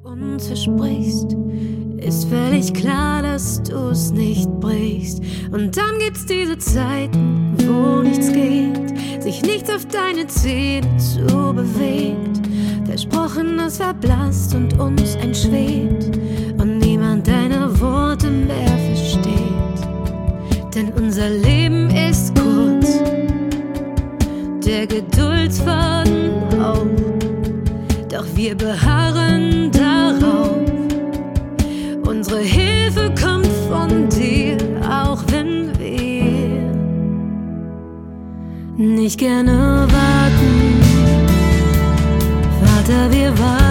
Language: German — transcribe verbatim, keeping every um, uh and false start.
uns versprichst, ist völlig klar, dass du's nicht brichst. Und dann gibt's diese Zeiten, wo nichts geht, sich nichts auf deine Zähne zu bewegt. Versprochenes verblasst und uns entschwebt und niemand deine Worte mehr versteht. Denn unser Leben ist kurz, der Geduldsfaden auch, doch wir beharren darauf. Unsere Hilfe kommt von dir, auch wenn wir nicht gerne warten. Vater, wir warten.